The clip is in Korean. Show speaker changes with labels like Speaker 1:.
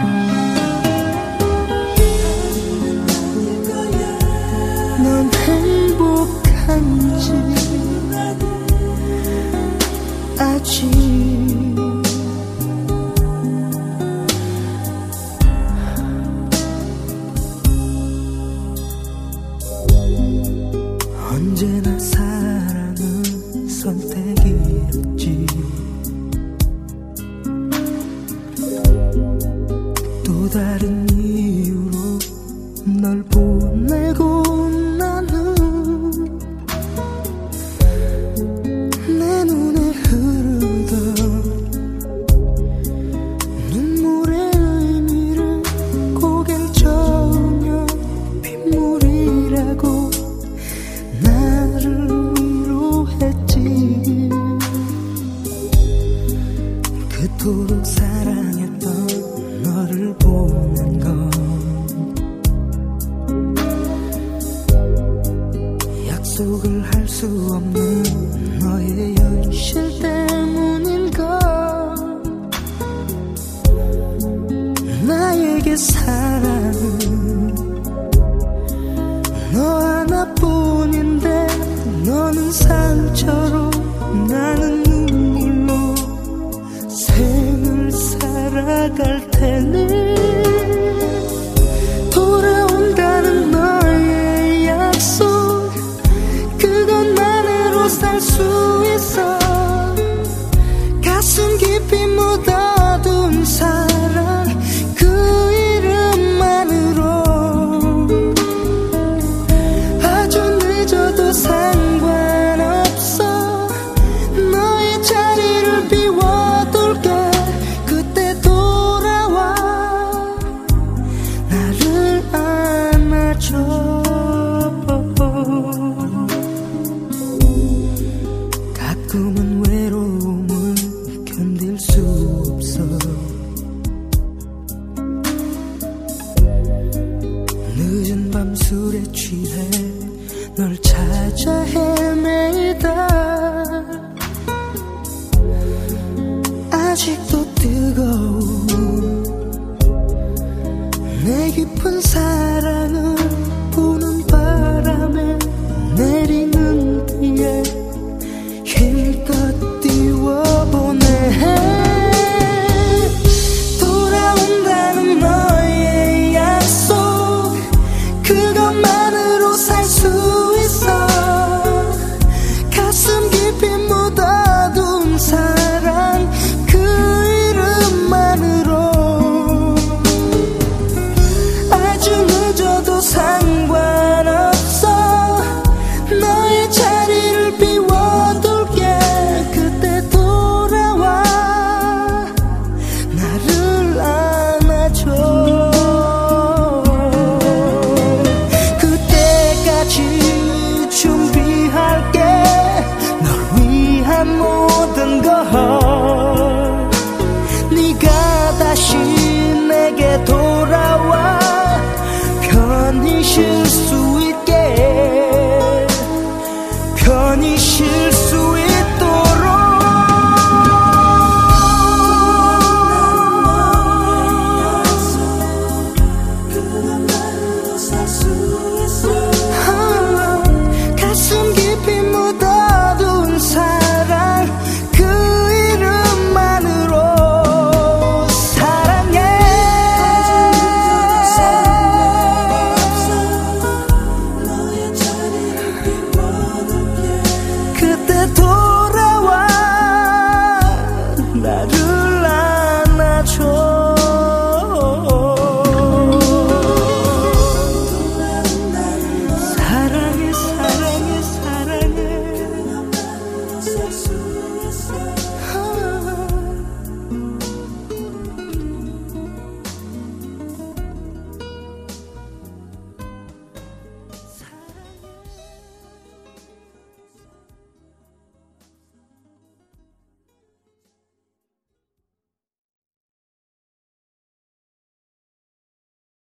Speaker 1: 넌 행복한지 아직 언제나 사랑은 선택이었지. 또 다른 이유로 널 보내고 나는 내 눈에 흐르던 눈물의 의미를 고개를 저으며 빗물이라고 나를 위로했지. 그토록 사랑했던 너를 보는 건 약속을 할 수 없는 너의 현실 때문인가. 나에게 사랑은 너 하나뿐인데 너는 상처로 나는 눈물로 생을 살아갈 테니 돌아온다는 너의 약속 그것만으로 살 수 있어. 가슴 깊이 묻어둔 사랑 그 이름만으로 아주 늦어도 상관없어. 너의 자리를 비워둘게. 그때 돌아와 나를 안아줘. 가끔은 외로움을 견딜 수 없어. 늦은 밤 술에 취해 널 찾아 헤매다 아직도 뜨거운 내 깊은 사랑